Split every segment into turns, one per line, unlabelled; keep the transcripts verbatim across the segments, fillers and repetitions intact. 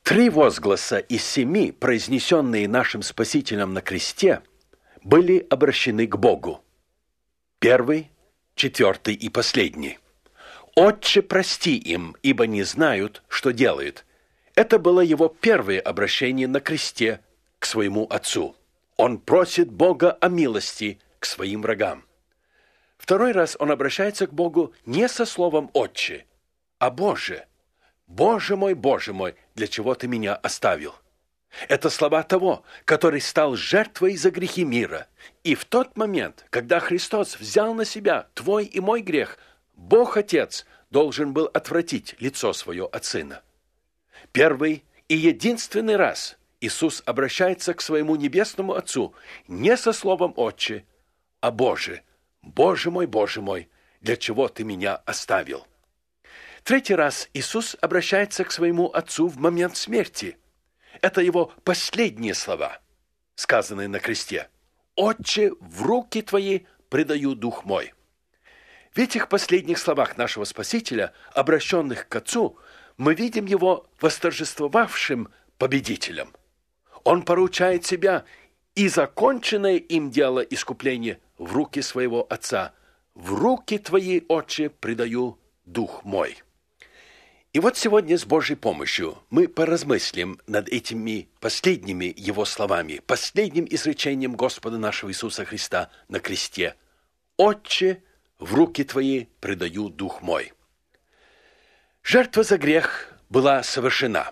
Три возгласа из семи, произнесенные нашим Спасителем на кресте, были обращены к Богу. Первый, четвертый и последний. «Отче, прости им, ибо не знают, что делают». Это было его первое обращение на кресте к своему Отцу. Он просит Бога о милости к своим врагам. Второй раз он обращается к Богу не со словом «Отче», а «Боже». «Боже мой, Боже мой, для чего ты меня оставил?» Это слова того, который стал жертвой за грехи мира. И в тот момент, когда Христос взял на себя твой и мой грех, Бог Отец должен был отвратить лицо свое от Сына. Первый и единственный раз Иисус обращается к своему небесному Отцу не со словом «Отче», а «Боже, Боже мой, Боже мой, для чего ты меня оставил?» Третий раз Иисус обращается к своему Отцу в момент смерти. Это его последние слова, сказанные на кресте. «Отче, в руки твои предаю дух мой». В этих последних словах нашего Спасителя, обращенных к Отцу, мы видим его восторжествовавшим победителем. Он поручает себя и законченное им дело искупления в руки своего Отца. «В руки твои, Отче, предаю дух мой». И вот сегодня с Божьей помощью мы поразмыслим над этими последними Его словами, последним изречением Господа нашего Иисуса Христа на кресте. «Отче, в руки Твои предаю дух мой». Жертва за грех была совершена.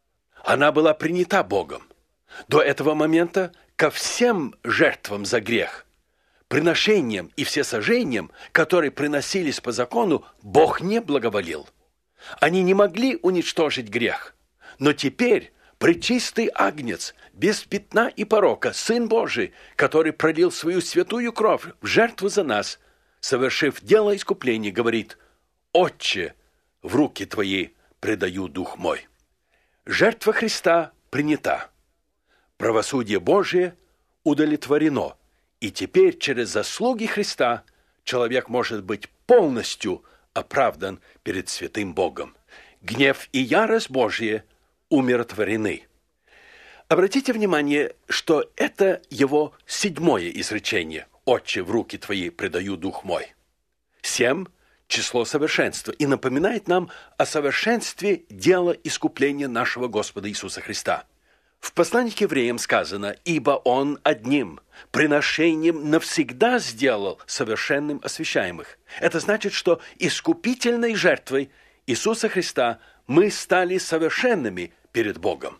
Она была принята Богом. До этого момента ко всем жертвам за грех, приношениям и всесожжениям, которые приносились по закону, Бог не благоволил. Они не могли уничтожить грех. Но теперь пречистый агнец, без пятна и порока, Сын Божий, который пролил свою святую кровь в жертву за нас, совершив дело искупления, говорит: «Отче, в руки Твои предаю дух мой». Жертва Христа принята. Правосудие Божие удовлетворено. И теперь через заслуги Христа человек может быть полностью оправдан перед святым Богом. Гнев и ярость Божья умиротворены. Обратите внимание, что это его седьмое изречение. «Отче, в руки Твои предаю дух мой». Семь – число совершенства, и напоминает нам о совершенстве дела искупления нашего Господа Иисуса Христа. В послании к евреям сказано: «Ибо Он одним приношением навсегда сделал совершенным освящаемых». Это значит, что искупительной жертвой Иисуса Христа мы стали совершенными перед Богом.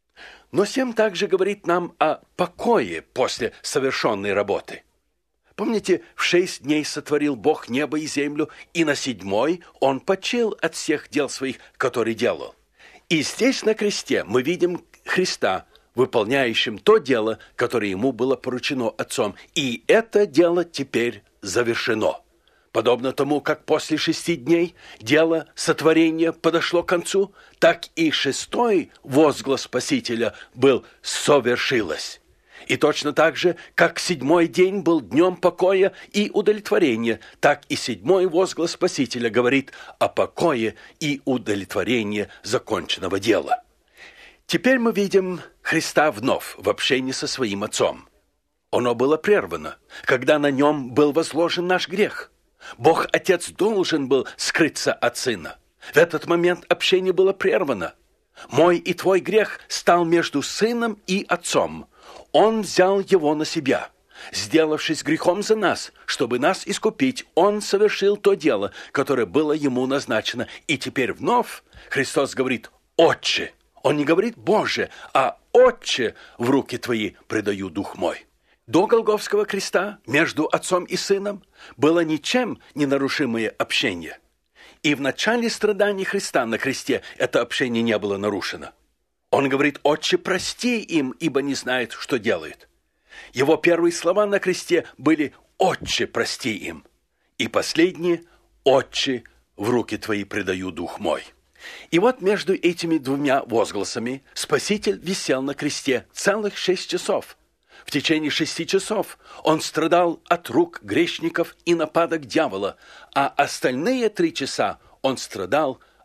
Но семь также говорит нам о покое после совершенной работы. Помните, в шесть дней сотворил Бог небо и землю, и на седьмой Он почил от всех дел своих, которые делал. И здесь на кресте мы видим Христа, выполняющим то дело, которое Ему было поручено Отцом. И это дело теперь завершено. Подобно тому, как после шести дней дело сотворения подошло к концу, так и шестой возглас Спасителя был «совершилось». И точно так же, как седьмой день был днем покоя и удовлетворения, так и седьмой возглас Спасителя говорит о покое и удовлетворении законченного дела. Теперь мы видим Христа вновь в общении со своим Отцом. Оно было прервано, когда на Нем был возложен наш грех. Бог Отец должен был скрыться от Сына. В этот момент общение было прервано. Мой и твой грех стал между Сыном и Отцом. Он взял его на себя. Сделавшись грехом за нас, чтобы нас искупить, Он совершил то дело, которое было Ему назначено. И теперь вновь Христос говорит: «Отче». Он не говорит «Боже», а «Отче, в руки Твои предаю дух мой». До Голгофского креста между Отцом и Сыном было ничем не нарушимое общение. И в начале страданий Христа на кресте это общение не было нарушено. Он говорит: «Отче, прости им, ибо не знают, что делают». Его первые слова на кресте были: «Отче, прости им». И последние: «Отче, в руки Твои предаю дух мой». И вот между этими двумя возгласами Спаситель висел на кресте целых шесть часов. В течение шести часов Он страдал от рук грешников и нападок дьявола, а остальные три часа Он страдал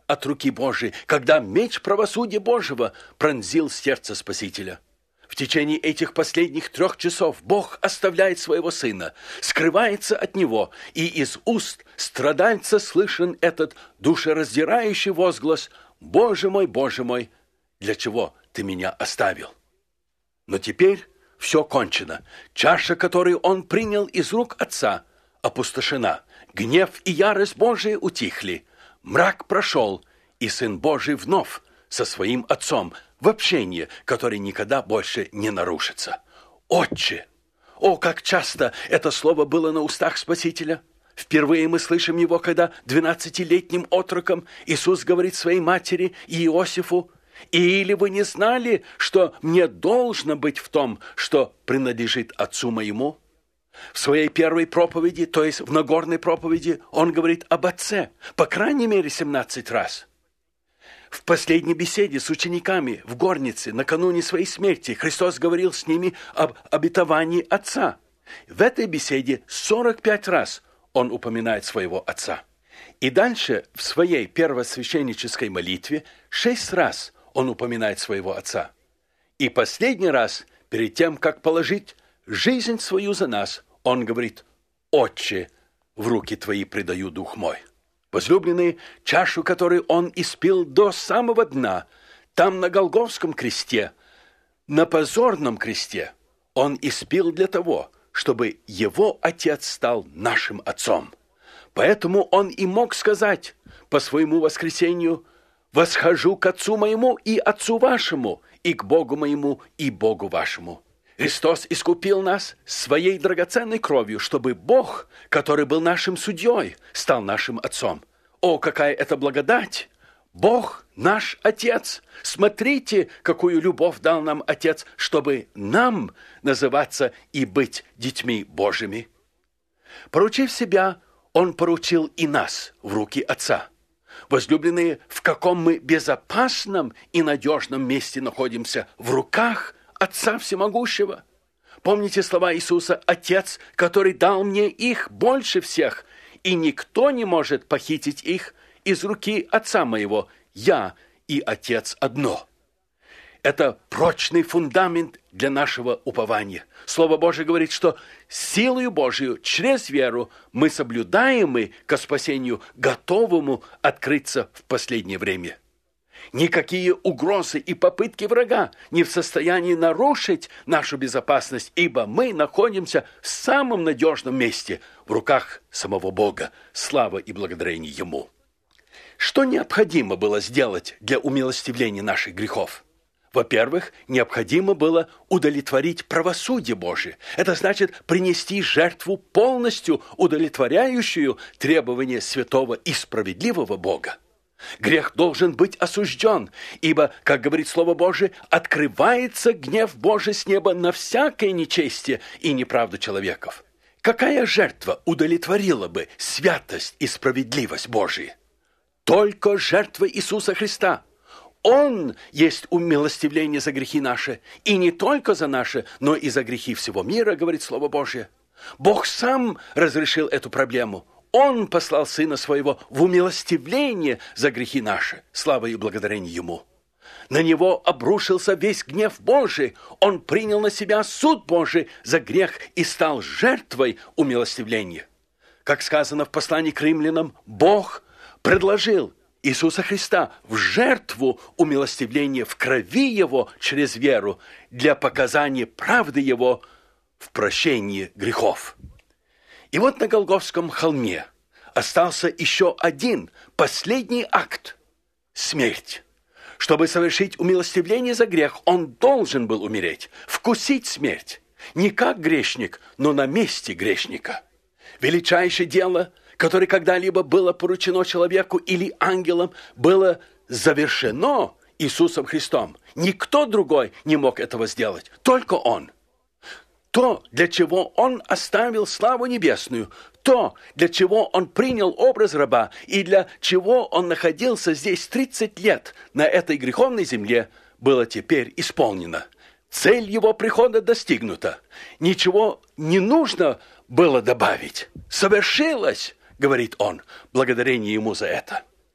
от руки Божией, когда меч правосудия Божьего пронзил сердце Спасителя. В течение этих последних трех часов Бог оставляет своего Сына, скрывается от Него, и из уст страдальца слышен этот душераздирающий возглас: «Боже мой, Боже мой, для чего Ты меня оставил?» Но теперь все кончено. Чаша, которую Он принял из рук Отца, опустошена. Гнев и ярость Божия утихли. Мрак прошел, и Сын Божий вновь со своим Отцом в общении, которое никогда больше не нарушится. «Отче!» О, как часто это слово было на устах Спасителя! Впервые мы слышим его, когда двенадцатилетним отроком Иисус говорит своей матери и Иосифу: «Или вы не знали, что мне должно быть в том, что принадлежит Отцу моему?» В своей первой проповеди, то есть в Нагорной проповеди, он говорит об Отце, по крайней мере, семнадцать раз. В последней беседе с учениками в горнице накануне своей смерти Христос говорил с ними об обетовании Отца. В этой беседе сорок пять раз он упоминает своего Отца. И дальше в своей первосвященнической молитве шесть раз он упоминает своего Отца. И последний раз, перед тем, как положить жизнь свою за нас, он говорит: «Отче, в руки Твои предаю дух мой». Возлюбленные, чашу, которую он испил до самого дна, там на Голгофском кресте, на позорном кресте, он испил для того, чтобы его Отец стал нашим Отцом. Поэтому он и мог сказать по своему воскресению: «Восхожу к Отцу моему и Отцу вашему, и к Богу моему и Богу вашему». Христос искупил нас своей драгоценной кровью, чтобы Бог, который был нашим судьей, стал нашим Отцом. О, какая это благодать! Бог наш Отец! Смотрите, какую любовь дал нам Отец, чтобы нам называться и быть детьми Божьими. Поручив себя, Он поручил и нас в руки Отца. Возлюбленные, в каком мы безопасном и надежном месте находимся? В руках Отца Всемогущего. Помните слова Иисуса: «Отец, который дал мне их больше всех, и никто не может похитить их из руки Отца моего. Я и Отец одно». Это прочный фундамент для нашего упования. Слово Божие говорит, что силою Божию через веру мы соблюдаемы ко спасению, готовому открыться в последнее время. Никакие угрозы и попытки врага не в состоянии нарушить нашу безопасность, ибо мы находимся в самом надежном месте, в руках самого Бога. Слава и благодарение Ему. Что необходимо было сделать для умилостивления наших грехов? Во-первых, необходимо было удовлетворить правосудие Божие. Это значит принести жертву, полностью удовлетворяющую требования святого и справедливого Бога. Грех должен быть осужден, ибо, как говорит Слово Божие, открывается гнев Божий с неба на всякое нечестие и неправду человеков. Какая жертва удовлетворила бы святость и справедливость Божии? Только жертва Иисуса Христа. Он есть умилостивление за грехи наши, и не только за наши, но и за грехи всего мира, говорит Слово Божие. Бог сам разрешил эту проблему. Он послал Сына Своего в умилостивление за грехи наши. Слава и благодарение Ему. На Него обрушился весь гнев Божий. Он принял на себя суд Божий за грех и стал жертвой умилостивления. Как сказано в послании к римлянам, Бог предложил Иисуса Христа в жертву умилостивления в крови Его через веру для показания правды Его в прощении грехов. И вот на Голгофском холме остался еще один, последний акт – смерть. Чтобы совершить умилостивление за грех, он должен был умереть, вкусить смерть. Не как грешник, но на месте грешника. Величайшее дело, которое когда-либо было поручено человеку или ангелам, было завершено Иисусом Христом. Никто другой не мог этого сделать, только Он. То, для чего Он оставил славу небесную, то, для чего Он принял образ раба и для чего Он находился здесь тридцать лет на этой греховной земле, было теперь исполнено. Цель Его прихода достигнута. Ничего не нужно было добавить. Совершилось, говорит Он, благодарение Ему за это.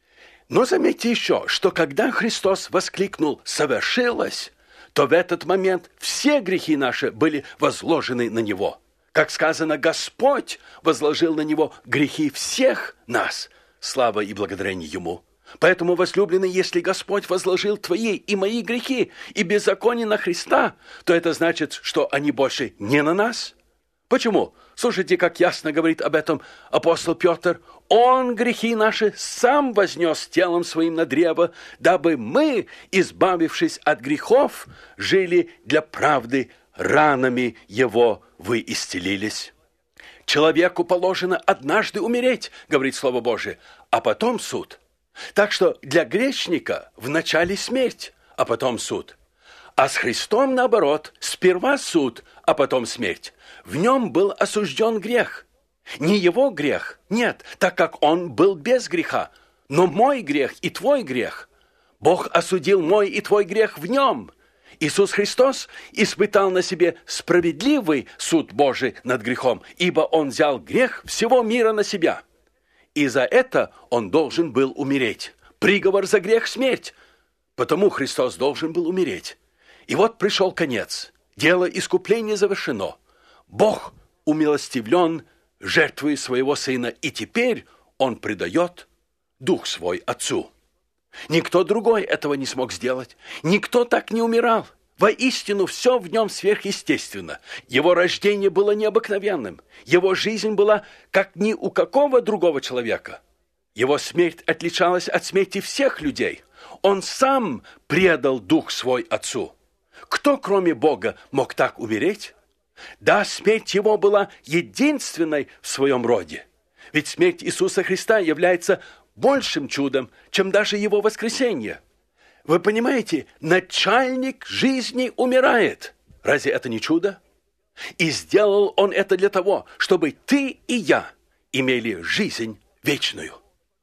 Но заметьте еще, что когда Христос воскликнул «совершилось», то в этот момент все грехи наши были возложены на Него. Как сказано, Господь возложил на Него грехи всех нас. Слава и благодарение Ему. Поэтому, возлюбленный, если Господь возложил твои и мои грехи и беззаконие на Христа, то это значит, что они больше не на нас. Почему? Слушайте, как ясно говорит об этом апостол Петр. Он грехи наши сам вознес телом своим на древо, дабы мы, избавившись от грехов, жили для правды, ранами Его вы исцелились. Человеку положено однажды умереть, говорит Слово Божие, а потом суд. Так что для грешника вначале смерть, а потом суд. А с Христом, наоборот, сперва суд, а потом смерть. В нем был осужден грех. Не его грех, нет, так как он был без греха, но мой грех и твой грех. Бог осудил мой и твой грех в нем. Иисус Христос испытал на себе справедливый суд Божий над грехом, ибо Он взял грех всего мира на себя. И за это Он должен был умереть. Приговор за грех – смерть. Потому Христос должен был умереть. И вот пришел конец. Дело искупления завершено. Бог умилостивлен жертвой своего Сына, и теперь Он предает Дух Свой Отцу. Никто другой этого не смог сделать. Никто так не умирал. Воистину, все в нем сверхъестественно. Его рождение было необыкновенным. Его жизнь была как ни у какого другого человека. Его смерть отличалась от смерти всех людей. Он сам предал Дух Свой Отцу. Кто, кроме Бога, мог так умереть? Да, смерть Его была единственной в своем роде. Ведь смерть Иисуса Христа является большим чудом, чем даже Его воскресение. Вы понимаете, начальник жизни умирает. Разве это не чудо? И сделал Он это для того, чтобы ты и я имели жизнь вечную.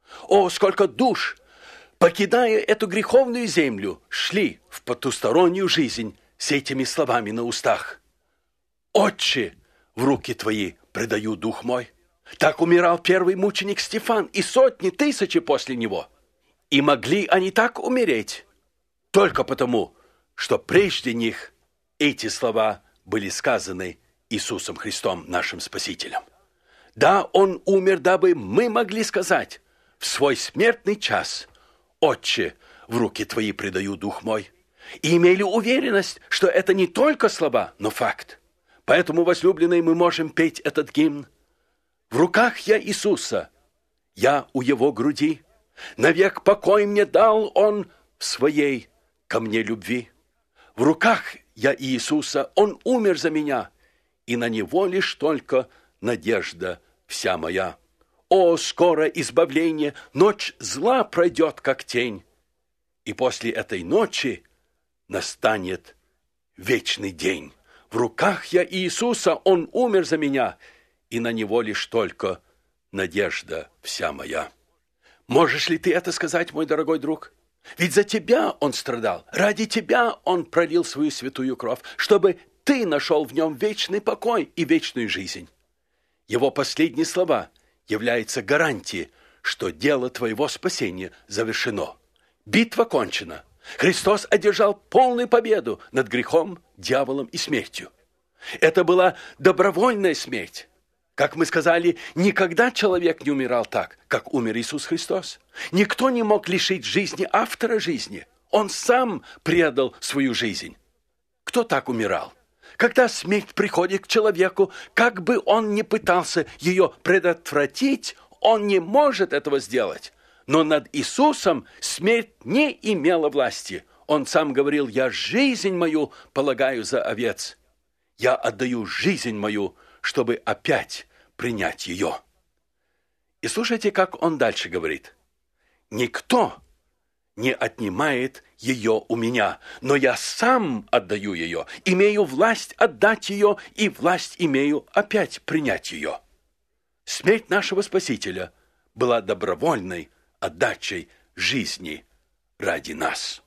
О, сколько душ, покидая эту греховную землю, шли в потустороннюю жизнь с этими словами на устах. «Отче, в руки Твои предаю дух мой». Так умирал первый мученик Стефан и сотни тысячи после него. И могли они так умереть только потому, что прежде них эти слова были сказаны Иисусом Христом, нашим Спасителем. Да, Он умер, дабы мы могли сказать в свой смертный час: «Отче, в руки Твои предаю дух мой». И имели уверенность, что это не только слова, но факт. Поэтому, возлюбленные, мы можем петь этот гимн. В руках я Иисуса, я у Его груди. Навек покой мне дал Он в своей ко мне любви. В руках я Иисуса, Он умер за меня, и на Него лишь только надежда вся моя. О, скоро избавление, ночь зла пройдет, как тень, и после этой ночи настанет вечный день. В руках я Иисуса, Он умер за меня, и на Него лишь только надежда вся моя. Можешь ли ты это сказать, мой дорогой друг? Ведь за тебя Он страдал, ради тебя Он пролил свою святую кровь, чтобы ты нашел в Нем вечный покой и вечную жизнь. Его последние слова являются гарантией, что дело твоего спасения завершено. Битва кончена. Христос одержал полную победу над грехом, дьяволом и смертью. Это была добровольная смерть. Как мы сказали, никогда человек не умирал так, как умер Иисус Христос. Никто не мог лишить жизни автора жизни. Он сам предал свою жизнь. Кто так умирал? Когда смерть приходит к человеку, как бы он ни пытался ее предотвратить, он не может этого сделать. Но над Иисусом смерть не имела власти. Он сам говорил: «Я жизнь мою полагаю за овец. Я отдаю жизнь мою, чтобы опять принять ее». И слушайте, как он дальше говорит. «Никто не отнимает ее у меня, но я сам отдаю ее, имею власть отдать ее и власть имею опять принять ее». Смерть нашего Спасителя была добровольной отдачей жизни ради нас.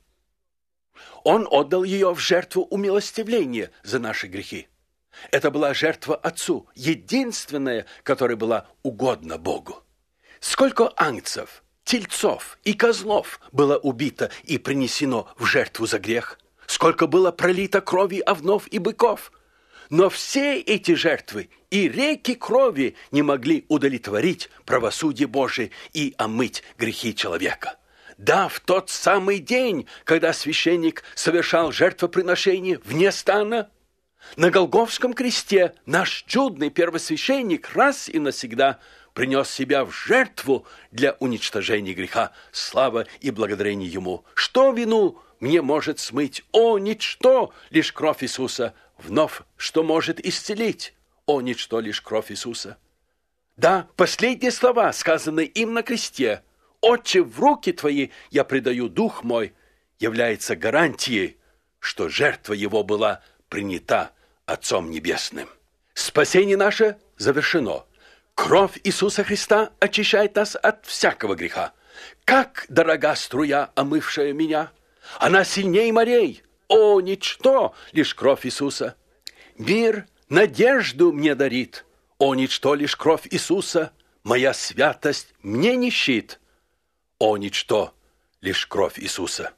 Он отдал ее в жертву умилостивления за наши грехи. Это была жертва Отцу, единственная, которая была угодна Богу. Сколько ангцев тельцов и козлов было убито и принесено в жертву за грех, сколько было пролито крови овнов и быков. Но все эти жертвы и реки крови не могли удовлетворить правосудие Божие и омыть грехи человека. Да, в тот самый день, когда священник совершал жертвоприношение вне стана, на Голгофском кресте наш чудный первосвященник раз и навсегда принес себя в жертву для уничтожения греха. Слава и благодарение Ему. Что вину мне может смыть? О, ничто, лишь кровь Иисуса. Вновь, что может исцелить? О, ничто, лишь кровь Иисуса. Да, последние слова, сказанные им на кресте, «Отче, в руки Твои я предаю дух мой», является гарантией, что жертва Его была принята Отцом Небесным. Спасение наше завершено. Кровь Иисуса Христа очищает нас от всякого греха. Как дорога струя, омывшая меня! Она сильнее морей. О, ничто, лишь кровь Иисуса. Мир надежду мне дарит. О, ничто, лишь кровь Иисуса. Моя святость мне не щит. О, ничто, лишь кровь Иисуса.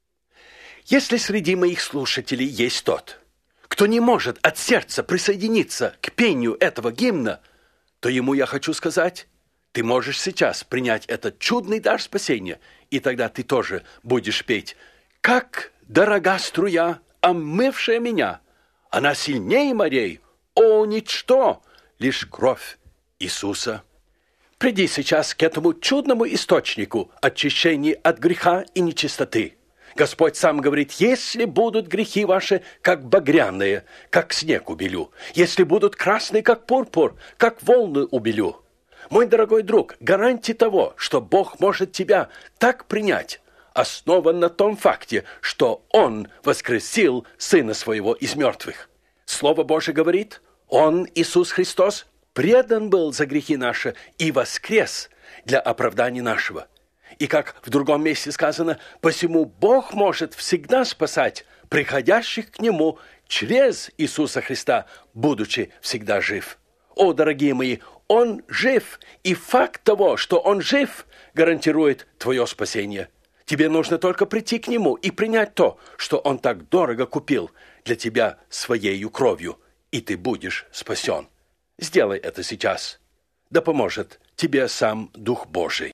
Если среди моих слушателей есть тот, кто не может от сердца присоединиться к пению этого гимна, то ему я хочу сказать, ты можешь сейчас принять этот чудный дар спасения, и тогда ты тоже будешь петь: «Как дорога струя, омывшая меня, она сильнее морей, о, ничто, лишь кровь Иисуса». Приди сейчас к этому чудному источнику очищения от греха и нечистоты. Господь сам говорит: если будут грехи ваши, как багряные, как снег убелю, если будут красные, как пурпур, как волны убелю. Мой дорогой друг, гарантия того, что Бог может тебя так принять, основан на том факте, что Он воскресил Сына Своего из мертвых. Слово Божие говорит: Он, Иисус Христос, предан был за грехи наши и воскрес для оправдания нашего. И как в другом месте сказано, посему Бог может всегда спасать приходящих к Нему через Иисуса Христа, будучи всегда жив. О, дорогие мои, Он жив, и факт того, что Он жив, гарантирует твое спасение. Тебе нужно только прийти к Нему и принять то, что Он так дорого купил для тебя Своею кровью, и ты будешь спасен. Сделай это сейчас. Да поможет тебе сам Дух Божий.